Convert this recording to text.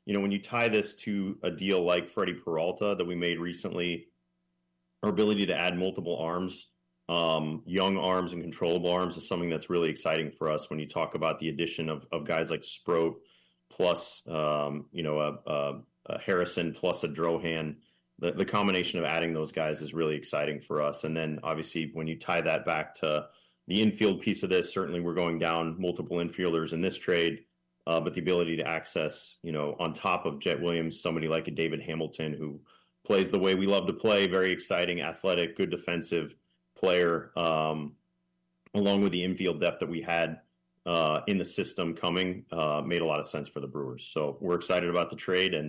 when you tie this to a deal like Freddie Peralta that we made recently, our ability to add multiple arms, young arms and controllable arms is something that's really exciting for us when you talk about the addition of guys like Sproat plus, a Harrison plus a Drohan. The combination of adding those guys is really exciting for us. And then obviously when you tie that back to the infield piece of this, certainly we're going down multiple infielders in this trade, but the ability to access, on top of Jet Williams, somebody like a David Hamilton who plays the way we love to play, very exciting, athletic, good defensive player, along with the infield depth that we had in the system coming, made a lot of sense for the Brewers. So we're excited about the trade, and